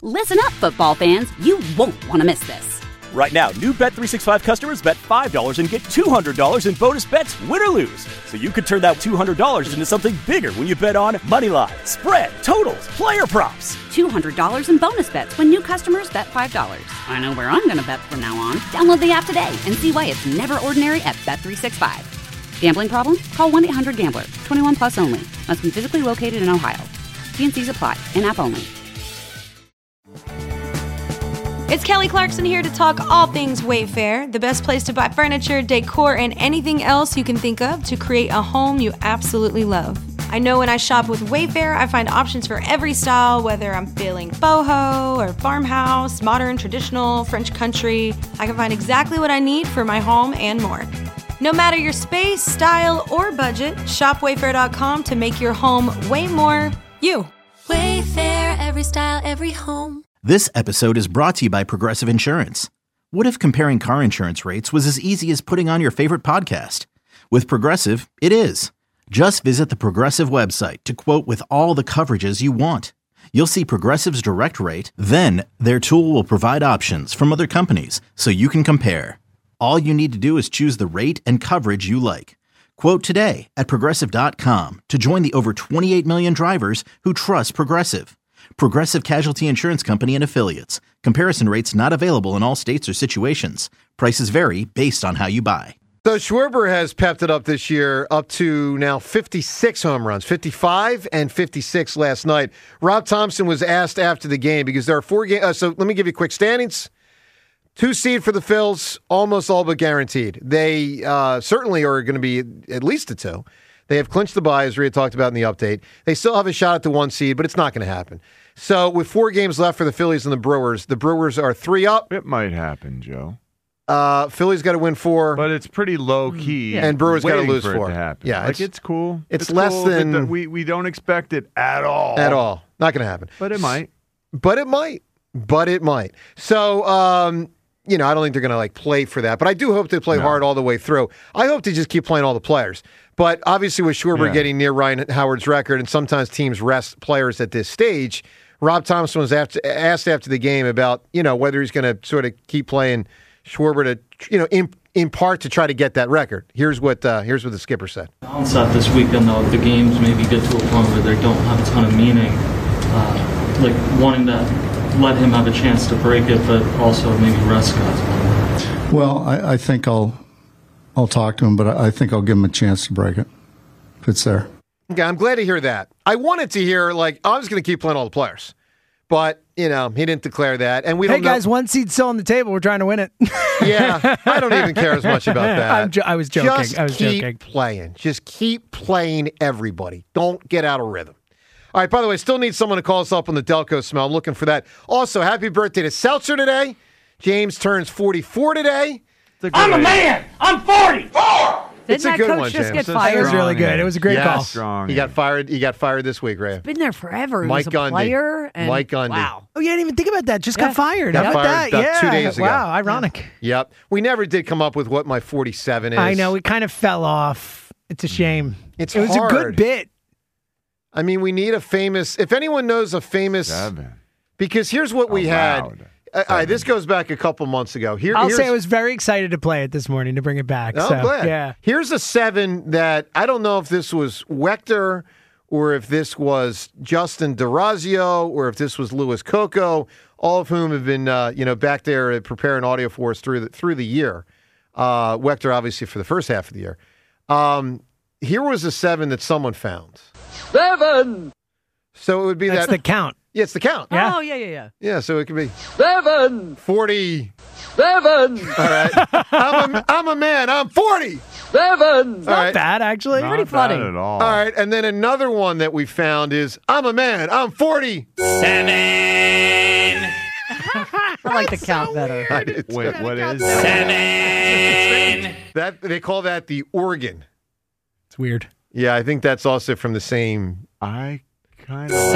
Listen up, football fans. You won't want to miss this. Right now, new Bet365 customers bet $5 and get $200 in bonus bets, win or lose. So you could turn that $200 into something bigger when you bet on moneyline, spread, totals, player props. $200 in bonus bets when new customers bet $5. I know where I'm going to bet from now on. Download the app today and see why it's never ordinary at Bet365. Gambling problem? Call 1-800-GAMBLER. 21 plus only. Must be physically located in Ohio. T&Cs apply. In-app only. It's Kelly Clarkson here to talk all things Wayfair, the best place to buy furniture, decor, and anything else you can think of to create a home you absolutely love. I know when I shop with Wayfair, I find options for every style, whether I'm feeling boho or farmhouse, modern, traditional, French country. I can find exactly what I need for my home and more. No matter your space, style, or budget, shop Wayfair.com to make your home way more you. Wayfair, every style, every home. This episode is brought to you by Progressive Insurance. What if comparing car insurance rates was as easy as putting on your favorite podcast? With Progressive, it is. Just visit the Progressive website to quote with all the coverages you want. You'll see Progressive's direct rate, then their tool will provide options from other companies so you can compare. All you need to do is choose the rate and coverage you like. Quote today at Progressive.com to join the over 28 million drivers who trust Progressive. Progressive Casualty Insurance Company and Affiliates. Comparison rates not available in all states or situations. Prices vary based on how you buy. So Schwarber has pepped it up this year up to now 56 home runs, 55 and 56 last night. Rob Thompson was asked after the game because there are 4 games. So let me give you quick standings. 2 seed for the Phils, almost all but guaranteed. They certainly are going to be at least a 2. They have clinched the bye, as Rhea talked about in the update. They still have a shot at the 1 seed, but it's not going to happen. So with 4 games left for the Phillies and the Brewers are 3 up. It might happen, Joe. Phillies got to win 4. But it's pretty low-key. And Brewers got to lose 4. To happen. Yeah, it's cool. It's less cool. than... We don't expect it at all. At all. Not going to happen. But it might. But it might. So... I don't think they're going to play for that, but I do hope they play hard all the way through. I hope they just keep playing all the players. But obviously with Schwarber getting near Ryan Howard's record, and sometimes teams rest players at this stage, Rob Thompson was asked after the game about, whether he's going to sort of keep playing Schwarber to, in part to try to get that record. Here's what the skipper said. Downside this weekend, though, if the games maybe get to a point where they don't have a ton of meaning, wanting to let him have a chance to break it, but also maybe rest guys. Well, I think I'll talk to him, but I think I'll give him a chance to break it if it's there. Okay, I'm glad to hear that. I wanted to hear, I was going to keep playing all the players. But, he didn't declare that. And we don't know. Hey, guys, 1 seed's still on the table. We're trying to win it. Yeah, I don't even care as much about that. I was joking. Just keep playing. Just keep playing everybody. Don't get out of rhythm. All right, by the way, still need someone to call us up on the Delco smell. I'm looking for that. Also, happy birthday to Seltzer today. James turns 44 today. I'm a man. I'm 44. It's a good one, just James. Get fired? It was really good. It was a great call. Strong. He got fired. He got fired this week, Ray. Been there forever. He Mike was a Gundy. player. And, Mike Gundy. Wow. Oh, you didn't even think about that. Just got fired. Got How about fired that? about 2 days ago. Wow, ironic. Yep. We never did come up with what my 47 is. I know. It kind of fell off. It's a shame. It was a good bit. I mean, we need a famous... If anyone knows a famous... 7. Because here's what we had. All right, this goes back a couple months ago. I'll say I was very excited to play it this morning to bring it back. I'm glad. Yeah. Here's a 7 that I don't know if this was Wechter or if this was Justin DeRazio or if this was Louis Coco, all of whom have been back there preparing audio for us through the year. Wechter, obviously, for the first half of the year. Here was a 7 that someone found. 7. So it would be That's the count. Yeah, it's the count. Yeah. Oh, yeah. Yeah, so it could be 7. 40. 7. All right. I'm a man. I'm 40. 7. Not bad, actually. Not Pretty funny. bad at all. All right, and then another one that we found is I'm a man. I'm 40. 7. I like the count better. Wait, what is 7. that? They call that the organ. It's weird. Yeah, I think that's also from the same. I kind of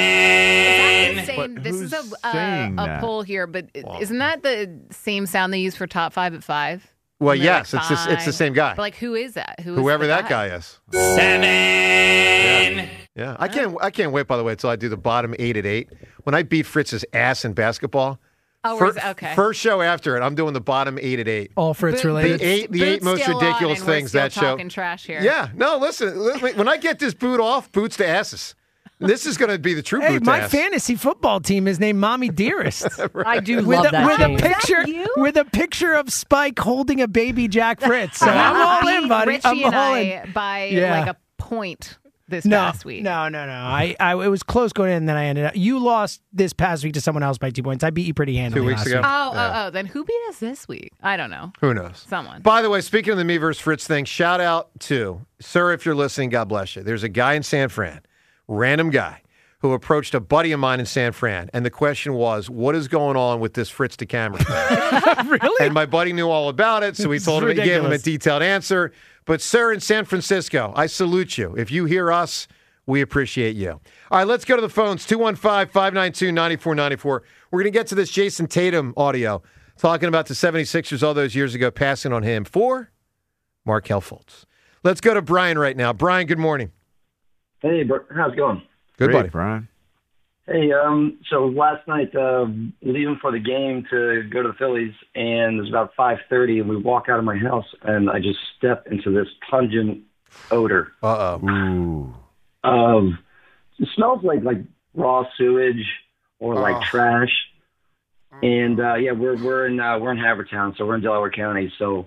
7. This is saying a that? poll here, but isn't that the same sound they use for top 5 at 5? Well, And yes, like it's the same guy. But who is that? Whoever that guy is. 7. Yeah, I can't wait. By the way, until I do the bottom 8 at 8. When I beat Fritz's ass in basketball. Oh, okay. First show after it, I'm doing the bottom 8 at 8. All Fritz related. The eight most ridiculous things that show. Talking trash here. Yeah, no, listen. When I get this boot off, boots to asses. This is going to be the true boot to my ass. fantasy football team is named Mommy Dearest. I do love that name. With a picture of Spike holding a baby Jack Fritz. So I'm all in, buddy. Richie I'm and all I in. by like a point this No, past week. no. It was close going in, and then I ended up. You lost this past week to someone else by 2 points. I beat you pretty handily 2 weeks last ago. week. Oh. Then who beat us this week? I don't know. Who knows? Someone. By the way, speaking of the me versus Fritz thing, shout out to, sir, if you're listening, God bless you. There's a guy in San Fran, random guy, who approached a buddy of mine in San Fran, and the question was, what is going on with this Fritz DeCamera thing? Really? And my buddy knew all about it, so he told him, he gave him a detailed answer. But, sir, in San Francisco, I salute you. If you hear us, we appreciate you. All right, let's go to the phones, 215-592-9494. We're going to get to this Jason Tatum audio, talking about the 76ers all those years ago, passing on him for Markelle Fultz. Let's go to Brian right now. Brian, good morning. Hey, how's it going? Good, buddy. Brian. Hey, so last night, leaving for the game to go to the Phillies, and it was about 5:30, and we walk out of my house, and I just step into this pungent odor. Uh-oh. It smells like raw sewage or like trash. And we're in Havertown, so we're in Delaware County. So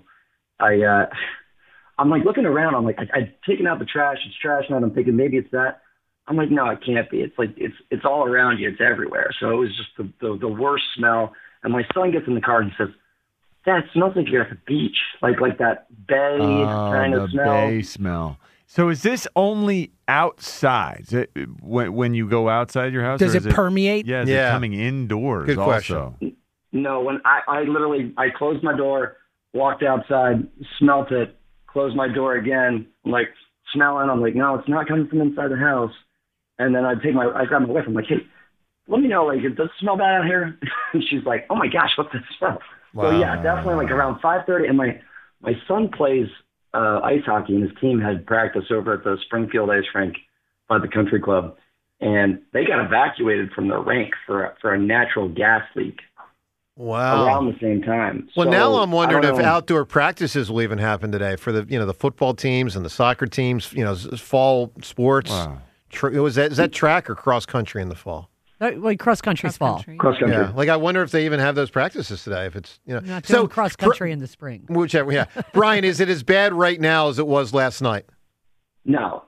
I'm like looking around. I'm like, I've taken out the trash. It's trash now. I'm thinking maybe it's that. I'm like, no, it can't be. It's like it's all around you. It's everywhere. So it was just the worst smell. And my son gets in the car and says, "Dad, it smells like you're at the beach, like that bay kind of smell." Bay smell. So is this only outside? When you go outside your house? Does it permeate? Yeah, is it coming indoors? Good also? question. No, when I literally closed my door, walked outside, smelt it, closed my door again, I'm like smelling. I'm like, no, it's not coming from inside the house. And then I grab my wife. I'm like, hey, let me know, like, does it smell bad out here? And she's like, oh my gosh, what's that smell? Wow. So yeah, definitely like around 5:30. And my son plays ice hockey, and his team had practice over at the Springfield Ice Rink by the country club, and they got evacuated from the rink for a natural gas leak. Wow. Around the same time. Well, So, now I'm wondering I don't if know. outdoor practices will even happen today for the football teams and the soccer teams, fall sports. Wow. Is that track or cross country in the fall? Like cross country's fall. Cross country. Yeah. Like I wonder if they even have those practices today. If it's Not doing cross country in the spring. whichever. Yeah, Brian, is it as bad right now as it was last night? No.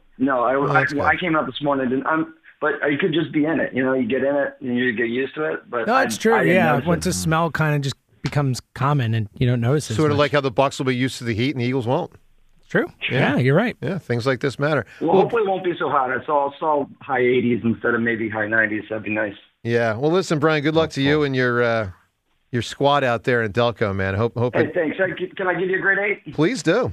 I came out this morning, but you could just be in it. You get in it and you get used to it. But No, it's true. I didn't Yeah, notice once it. the smell kind of just becomes common and you don't notice it. Sort of as much. like how the Bucks will be used to the heat and the Eagles won't. True. Yeah, you're right. Yeah, things like this matter. Well, hopefully it won't be so hot. It's all high 80s instead of maybe high 90s. That'd be nice. Yeah. Well, listen, Brian. Good luck to you and your squad out there in Delco, man. Hope Hey, thanks. Can I give you a grade 8? Please do.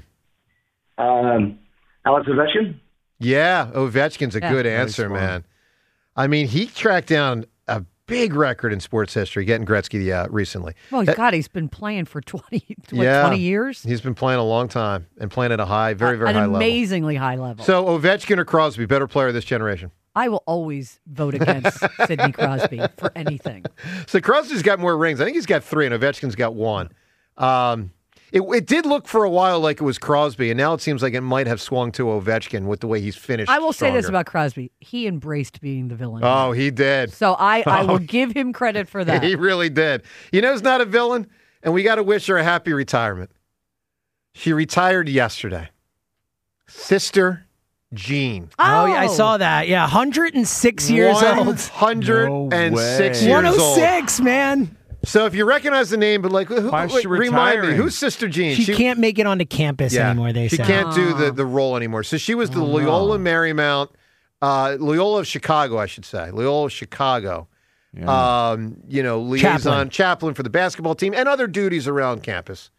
Alex Ovechkin? Yeah, Ovechkin's a good answer, man. I mean, he tracked down a big record in sports history, getting Gretzky recently. Well, God, he's been playing for 20 years. He's been playing a long time and playing at a high, very high level. An amazingly high level. So Ovechkin or Crosby, better player of this generation? I will always vote against Sidney Crosby for anything. So Crosby's got more rings. I think he's got 3, and Ovechkin's got 1. It did look for a while like it was Crosby, and now it seems like it might have swung to Ovechkin with the way he's finished. I will say this stronger. about Crosby. He embraced being the villain. Oh, he did. So I will give him credit for that. He really did. You know who's not a villain? And we got to wish her a happy retirement. She retired yesterday. Sister Jean. Oh, yeah, I saw that. Yeah, 106 years old. 106 years old. 106, man. So if you recognize the name, but Why is she remind me, retiring? who's Sister Jean? She can't make it onto campus anymore, they she say. can't do the role anymore. So she was the Loyola Marymount, Loyola of Chicago, I should say. Loyola of Chicago. Yeah. Liaison chaplain for the basketball team and other duties around campus.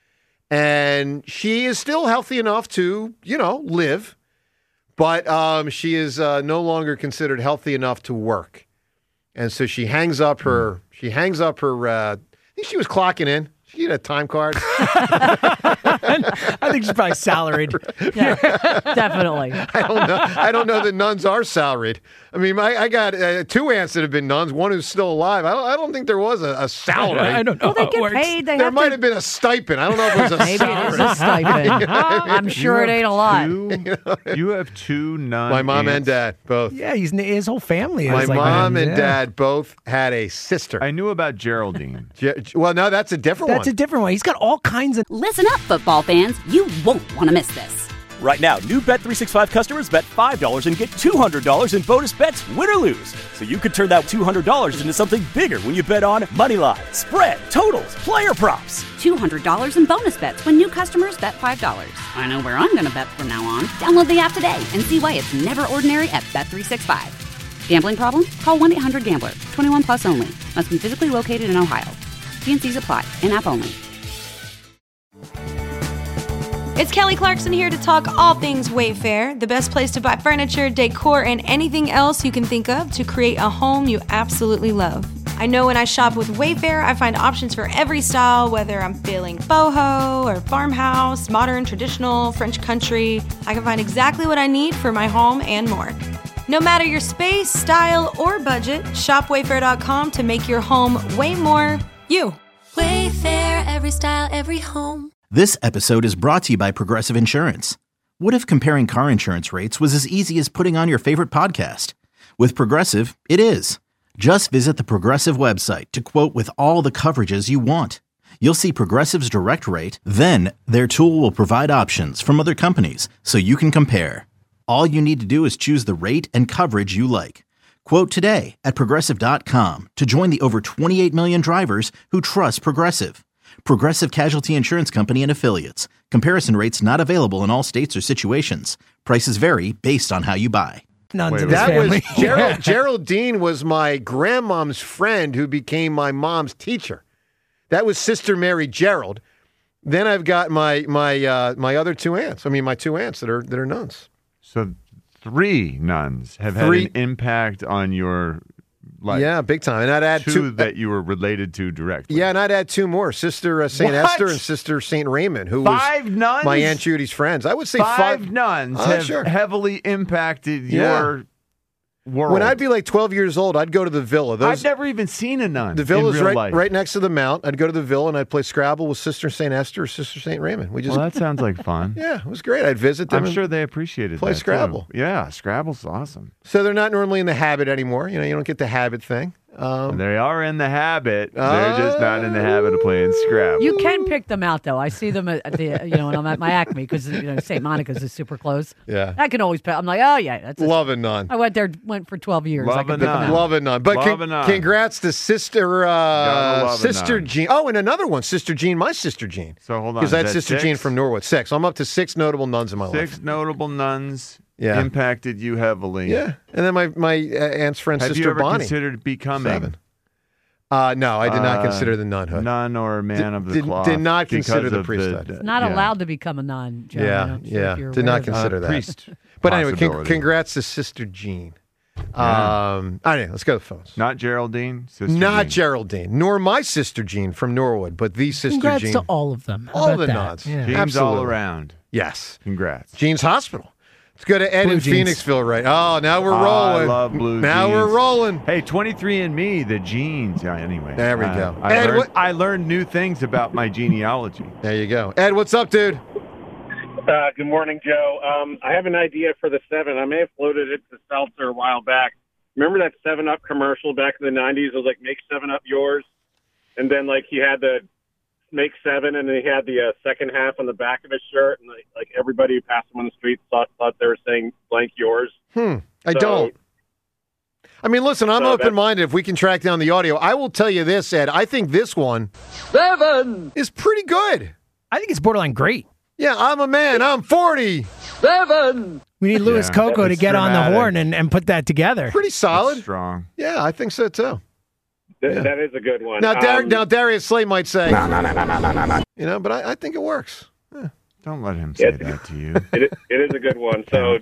And she is still healthy enough to, live, but she is no longer considered healthy enough to work. And so she hangs up her, I think she was clocking in She get a time card. I think she's probably salaried. Yeah, definitely. I don't know that nuns are salaried. I mean, I got two aunts that have been nuns. One who's still alive. I don't think there was a salary. I don't know. Well, they get paid. There might have been a stipend. I don't know if it was a Maybe salary. it is a stipend. I'm sure it ain't a lot. You have two nuns. My mom and dad both. Yeah, his whole family. My is like mom nuns, and yeah. dad both had a sister. I knew about Geraldine. Well, no, that's a different one. That's a different one. He's got all kinds of. Listen up, football fans. You won't want to miss this. Right now, new Bet365 customers bet $5 and get $200 in bonus bets, win or lose. So you could turn that $200 into something bigger when you bet on Moneyline, spread, totals, player props. $200 in bonus bets when new customers bet $5. I know where I'm going to bet from now on. Download the app today and see why it's never ordinary at Bet365. Gambling problem? Call 1-800-GAMBLER. 21 plus only. Must be physically located in Ohio. T&Cs apply. In-app only. It's Kelly Clarkson here to talk all things Wayfair, the best place to buy furniture, decor, and anything else you can think of to create a home you absolutely love. I know when I shop with Wayfair, I find options for every style, whether I'm feeling boho or farmhouse, modern, traditional, French country. I can find exactly what I need for my home and more. No matter your space, style, or budget, shop Wayfair.com to make your home way more you. Wayfair, every style, every home. This episode is brought to you by Progressive Insurance. What if comparing car insurance rates was as easy as putting on your favorite podcast? With Progressive, it is. Just visit the Progressive website to quote with all the coverages you want. You'll see Progressive's direct rate, then their tool will provide options from other companies so you can compare. All you need to do is choose the rate and coverage you like. Quote today at Progressive.com to join the over 28 million drivers who trust Progressive. Progressive Casualty Insurance Company and Affiliates. Comparison rates not available in all states or situations. Prices vary based on how you buy. Nuns in his That family. was Geraldine was my grandmom's friend who became my mom's teacher. That was Sister Mary Gerald. Then I've got my other two aunts. I mean, my two aunts that are nuns. So 3 nuns have had an impact on your life. Yeah, big time. And I'd add two that you were related to directly. Yeah, and I'd add 2 more. Sister St. What? Esther and Sister St. Raymond, who 5 was nuns? my Aunt Judy's friends. I would say 5 nuns have sure. heavily impacted your world. When I'd be like 12 years old, I'd go to the villa. I've never even seen a nun. The villa's in real life. right next to the mount. I'd go to the villa and I'd play Scrabble with Sister St. Esther or Sister St. Raymond. Well, that sounds like fun. Yeah, it was great. I'd visit them. I'm and sure they appreciated play that, Scrabble. too. Yeah, Scrabble's awesome. So they're not normally in the habit anymore. You know, you don't get the habit thing. They are in the habit. They're just not in the habit of playing Scrabble. You can pick them out, though. I see them at the, when I'm at my Acme because St. Monica's is super close. Yeah, I can always pick. I'm like, oh yeah, that's love a nun. I went for 12 years. Love I can a pick them nun. out. Love a nun. But Love a nun. congrats to Sister love a Sister nun. Jean. Oh, and another one, Sister Jean, my Sister Jean. So hold on. Because I had is that Sister 6? Jean from Norwood. 6. I'm up to 6 notable nuns in my life. 6 notable nuns Yeah. impacted you heavily. Yeah, and then my aunt's friend, Have Sister you ever Bonnie. considered becoming 7. No, I did not consider the nunhood. Nun or a man of the cloth. Did not because consider the of priesthood. It's not allowed to become a nun, Joe. Yeah, did not consider that. Priest. But anyway, possibility. congrats to Sister Jean. Anyway, let's go to the phones. Not Geraldine, Sister Not Jean. Geraldine, nor my Sister Jean from Norwood, but the Sister Congrats Jean. to all of them. How All about the that? nuns. Yeah. Jeans Absolutely. all around. Yes. Congrats. Jean's Hospital. Let's go to Ed Blue in jeans. Phoenixville, right? Oh, now we're rolling. I love blue Now jeans. we're rolling. Hey, 23andMe, the genes. Yeah, anyway. There we go. I Ed, learned, I learned new things about my genealogy. There you go. Ed, what's up, dude? Good morning, Joe. I have an idea for the 7. I may have floated it to Seltzer a while back. Remember that 7-Up commercial back in the 90s? It was like, make 7-Up yours. And then, like, he had the make 7, and then he had the second half on the back of his shirt. And, like everybody who passed him on the street thought they were saying blank yours. I don't. I mean, listen, I'm open-minded. If we can track down the audio, I will tell you this, Ed. I think this one 7, is pretty good. I think it's borderline great. Yeah, I'm a man. I'm 40. 7, We need Louis Coco to it's get on the dramatic. horn and put that together. Pretty solid. Strong. Yeah, I think so, too. That is a good one. Now, Darius Slay might say, no. You know, but I think it works. Yeah. Don't let him say that to you. It is a good one. So,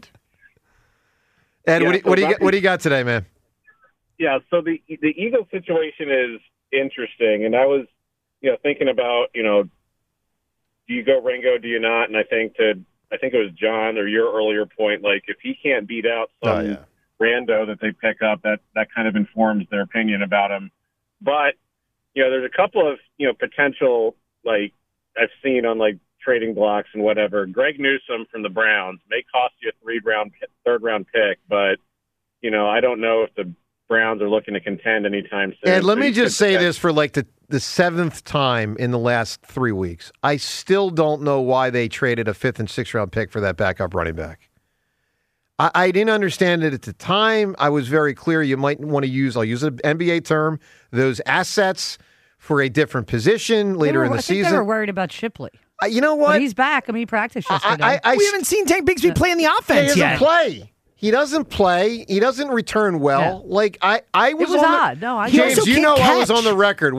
Ed, Yeah, what do so you got today, man? yeah, so the Eagles situation is interesting. And I was thinking about, do you go Ringo, do you not? And I think it was John or your earlier point, like if he can't beat out some rando that they pick up, that kind of informs their opinion about him. But, there's a couple of, potential, like I've seen on like trading blocks and whatever. Greg Newsome from the Browns may cost you a third round pick, but, I don't know if the Browns are looking to contend anytime soon. And let me just say this for like the seventh time in the last 3 weeks. I still don't know why they traded a 5th and 6th round pick for that backup running back. I didn't understand it at the time. I was very clear you might want to I'll use an NBA term, those assets for a different position later in the season. They were worried about Shipley. You know what? But he's back. He practiced yesterday. We haven't seen Tank Bigsby play in the offense yet. He doesn't play. He doesn't return well. Yeah. Like I was it was on odd. No, I James, also you can't know catch. I was on the record.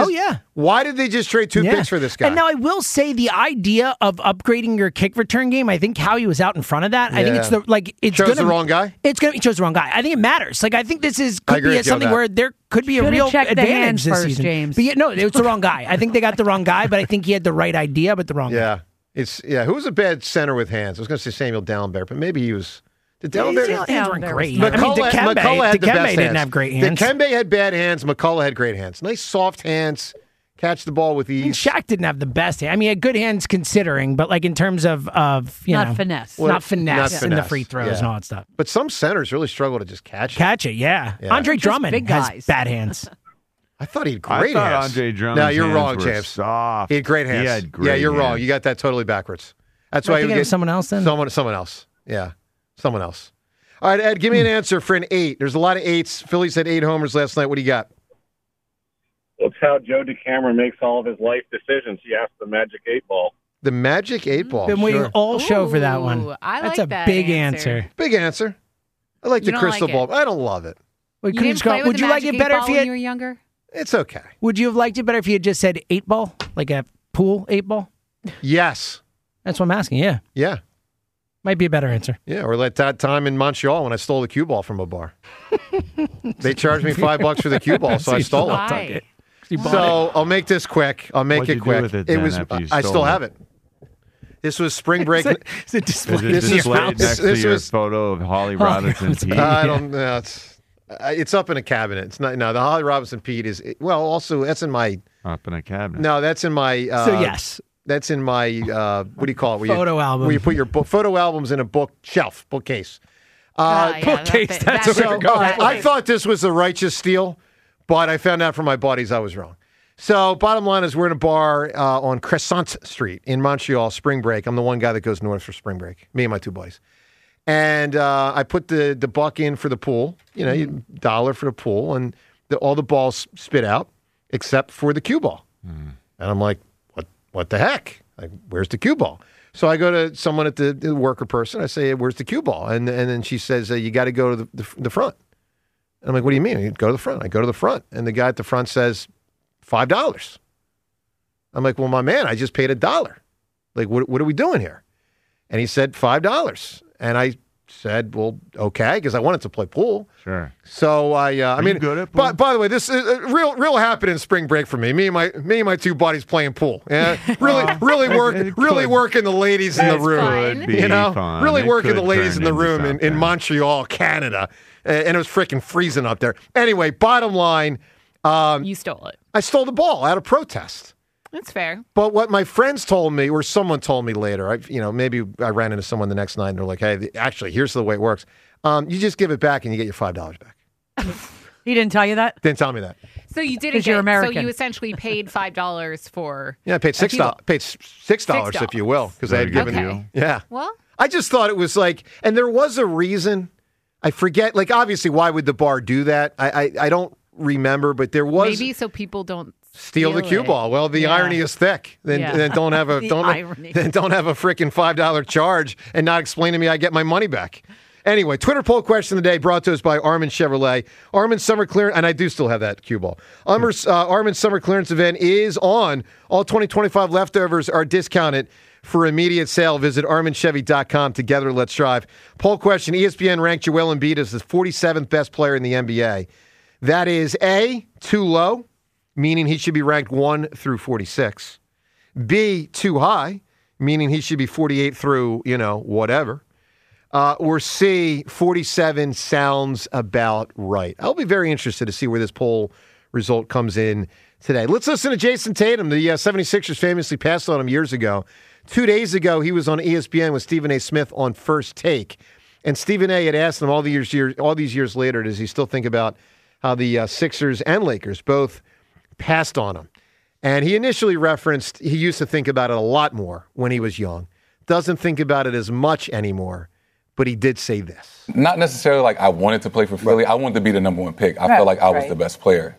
Why did they just trade 2 picks for this guy? And now I will say the idea of upgrading your kick return game, I think Howie was out in front of that. I think it's chose the wrong guy. He chose the wrong guy. I think it matters. Like I think this could be something where there could be a real advantage this season. James. But no, it's the wrong guy. I think they got the wrong guy, but I think he had the right idea, but the wrong guy. Who was a bad center with hands? I was going to say Samuel Dallenberg, but maybe he was. The Dallenberg hands weren't great. McCullough had the best didn't have great hands. Dikembe had bad hands. McCullough had great hands. Nice soft hands. Catch the ball with ease. Shaq didn't have the best hand. He had good hands considering, but like in terms of not finesse. Not finesse in the free throws and all that stuff. But some centers really struggle to just catch it. Catch it, yeah. Andre Drummond has bad hands. I thought he had great hands. Andre Drummond's No, you're wrong, hands James. Soft. He had great hands. He had great you're wrong. hands. You got that totally backwards. That's why you get someone else then. Someone else. Yeah, someone else. All right, Ed, give me an answer for an 8. There's a lot of 8s. Phillies had 8 homers last night. What do you got? That's how Joe DeCamera makes all of his life decisions. He asked the Magic 8 Ball. The Magic 8 Ball. Been waiting all show for that one. That's a big answer. Big answer. I like the crystal ball. I don't love it. Wait, You didn't play with would the you like Magic it better 8 if Ball you when had? you were younger? It's okay. Would you have liked it better if you had just said 8 ball, like a pool 8 ball? Yes. That's what I'm asking. Yeah. Yeah. Might be a better answer. Yeah, or like that time in Montreal when I stole the cue ball from a bar. They charged me $5 for the cue ball, so I stole it. So I'll make this quick. What'd you do with it then after you I stole still it? have it. This was spring break. Is it displayed in Is it your displayed house? next to your photo of Holly Robinson Pete? I don't know. It's up in a cabinet. It's not. No, the Holly Robinson Pete is. Well, also that's in my. Up in a cabinet. No, that's in my. So yes. That's in my, what do you call it? Photo album. Where you put your photo albums in a bookcase. Bookcase, that's what we're going for. I thought this was a righteous steal, but I found out from my buddies I was wrong. So bottom line is we're in a bar on Crescent Street in Montreal, spring break. I'm the one guy that goes north for spring break, me and my 2 buddies. And I put the buck in for the pool, $1 for the pool, and all the balls spit out except for the cue ball. And I'm like, what the heck? Like, where's the cue ball? So I go to someone at the worker person. I say, hey, where's the cue ball? And then she says, you got to go to the front. And I'm like, what do you mean? You go to the front. I go to the front. And the guy at the front says, $5. I'm like, well, my man, I just paid $1. Like, what are we doing here? And he said, $5. And I said, well, okay, because I wanted to play pool. Sure. So I mean, good at pool? By the way, this is real happening spring break for me. Me and my 2 buddies playing pool. Yeah, really working the ladies in the room. Fun. Really It working could the ladies in turn the room into in Montreal, Canada, and it was freaking freezing up there. Anyway, bottom line, You stole it. I stole the ball out of protest. That's fair. But what my friends told me, or someone told me later, maybe I ran into someone the next night and they're like, hey, actually, here's the way it works. You just give it back and you get your $5 back. He didn't tell you that? Didn't tell me that. So you didn't Because you're get. So American. you essentially paid $5 for. Yeah, I paid $6. Paid $6, if you will, because I had given Okay. Yeah. Well, I just thought it was like, and there was a reason. I forget. Like, obviously, why would the bar do that? I don't remember, but there was maybe so people don't steal the cue ball. Well, the irony is thick. Then don't have a don't have a freaking $5 charge and not explain to me I get my money back. Anyway, Twitter poll question of the day brought to us by Armin Chevrolet. Armin's summer clearance, and I do still have that cue ball. Armin's summer clearance event is on. All 2025 leftovers are discounted for immediate sale. Visit ArminChevy.com. Together, let's drive. Poll question: ESPN ranked Joel Embiid as the 47th best player in the NBA. That is A, too low, meaning he should be ranked 1 through 46. B, too high, meaning he should be 48 through, whatever. Or C, 47 sounds about right. I'll be very interested to see where this poll result comes in today. Let's listen to Jason Tatum. The 76ers famously passed on him years ago. 2 days ago, he was on ESPN with Stephen A. Smith on First Take. And Stephen A. had asked him all these years later, does he still think about how the Sixers and Lakers both passed on him? And he initially referenced he used to think about it a lot more when he was young. Doesn't think about it as much anymore, but he did say this. Not necessarily like I wanted to play for Philly. I wanted to be the number one pick. I felt like I was the best player.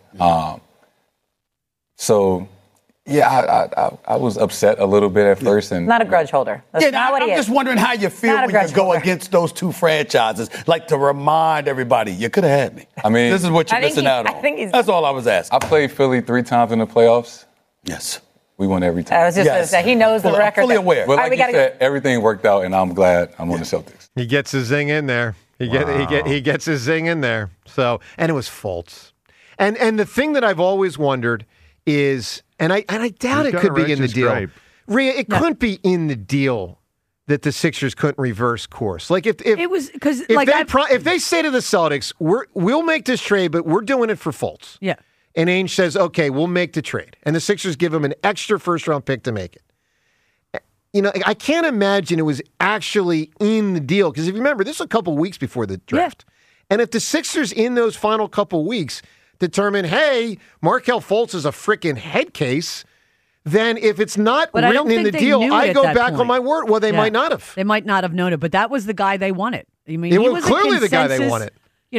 I was upset a little bit at first. And not a grudge holder. That's not what he is. I'm just wondering how you feel when you go against those two franchises, like to remind everybody, you could have had me. I mean, this is what you're missing out on. That's all I was asking. I played Philly 3 times in the playoffs. Yes. We won every time. I was just going to say, he knows the record. I'm fully aware. But like you said, everything worked out, and I'm glad I'm on the Celtics. He gets his zing in there. He gets his zing in there. So, and it was Fultz. And the thing that I've always wondered is, and I doubt it could be in the deal. Rhea, it couldn't be in the deal that the Sixers couldn't reverse course. Like if it was because if they say to the Celtics, we'll make this trade, but we're doing it for Fultz. Yeah. And Ainge says, okay, we'll make the trade. And the Sixers give him an extra first-round pick to make it. I can't imagine it was actually in the deal. Because if you remember, this was a couple weeks before the draft. Yeah. And if the Sixers in those final couple weeks determine, hey, Markelle Fultz is a freaking head case, then if it's not written in the deal, I go back on my word. Well, they might not have. They might not have known it, but that was the guy they wanted. I mean, it he was clearly the guy they wanted.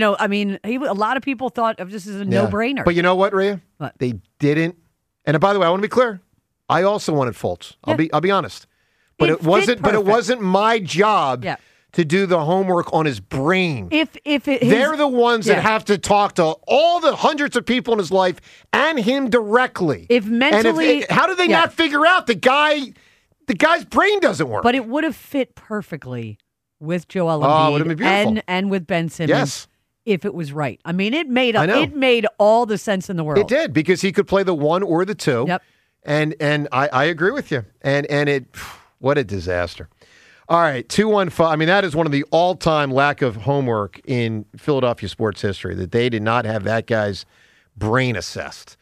A lot of people thought of this as a no-brainer. But you know what, Rhea? What? They didn't. And by the way, I want to be clear. I also wanted Fultz. Yeah. I'll be honest. But it wasn't my job to do the homework on his brain. They're the ones that have to talk to all the hundreds of people in his life and him directly. How do they not figure out the guy's brain doesn't work? But it would have fit perfectly with Joel Embiid it would have been beautiful. and with Ben Simmons. Yes. If it was right. I mean, it made all the sense in the world. It did, because he could play the 1 or the 2. Yep. And I agree with you. And what a disaster. All right, 215. I mean, that is one of the all-time lack of homework in Philadelphia sports history, that they did not have that guy's brain assessed.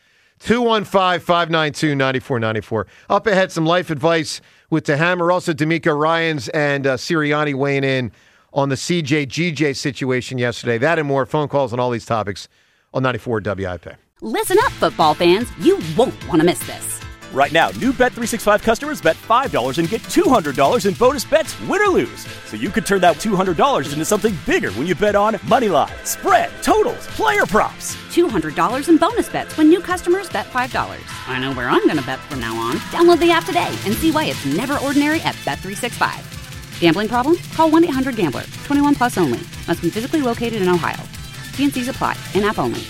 215-592-9494. Up ahead, some life advice with the Hammer. Also, D'Amico Ryans and Sirianni weighing in on the CJ-GJ situation yesterday. That and more. Phone calls on all these topics on 94 WIP. Listen up, football fans. You won't want to miss this. Right now, new Bet365 customers bet $5 and get $200 in bonus bets, win or lose. So you could turn that $200 into something bigger when you bet on Moneyline, spread, totals, player props. $200 in bonus bets when new customers bet $5. I know where I'm going to bet from now on. Download the app today and see why it's never ordinary at Bet365. Gambling problem? Call 1-800-GAMBLER. 21 plus only. Must be physically located in Ohio. T&Cs apply. In-app only.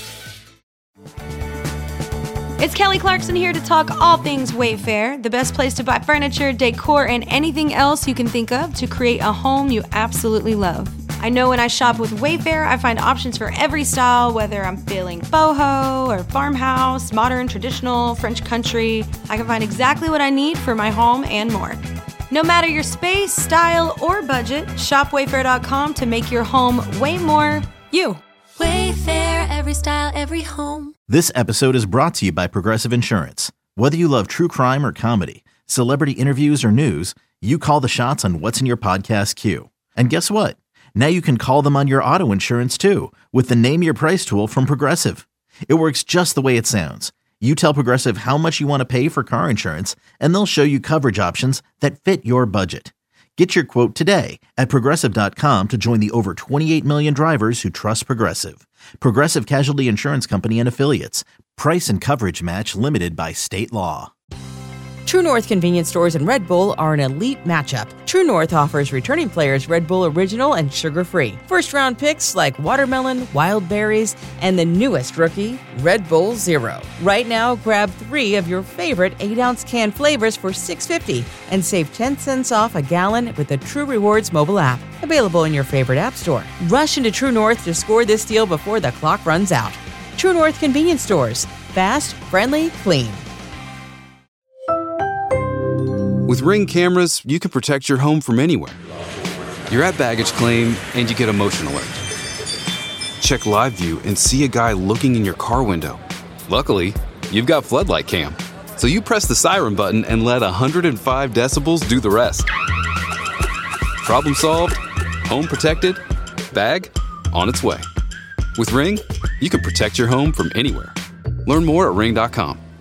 It's Kelly Clarkson here to talk all things Wayfair, the best place to buy furniture, decor, and anything else you can think of to create a home you absolutely love. I know when I shop with Wayfair, I find options for every style, whether I'm feeling boho or farmhouse, modern, traditional, French country. I can find exactly what I need for my home and more. No matter your space, style, or budget, shop Wayfair.com to make your home way more you. Wayfair, every style, every home. This episode is brought to you by Progressive Insurance. Whether you love true crime or comedy, celebrity interviews or news, you call the shots on what's in your podcast queue. And guess what? Now you can call them on your auto insurance too with the Name Your Price tool from Progressive. It works just the way it sounds. You tell Progressive how much you want to pay for car insurance, and they'll show you coverage options that fit your budget. Get your quote today at Progressive.com to join the over 28 million drivers who trust Progressive. Progressive Casualty Insurance Company and Affiliates. Price and coverage match limited by state law. True North convenience stores and Red Bull are an elite matchup. True North offers returning players Red Bull Original and sugar-free. First-round picks like watermelon, wild berries, and the newest rookie, Red Bull Zero. Right now, grab 3 of your favorite 8-ounce can flavors for $6.50 and save 10 cents off a gallon with the True Rewards mobile app. Available in your favorite app store. Rush into True North to score this deal before the clock runs out. True North convenience stores. Fast, friendly, clean. With Ring cameras, you can protect your home from anywhere. You're at baggage claim and you get a motion alert. Check live view and see a guy looking in your car window. Luckily, you've got Floodlight Cam. So you press the siren button and let 105 decibels do the rest. Problem solved, home protected, bag on its way. With Ring, you can protect your home from anywhere. Learn more at ring.com.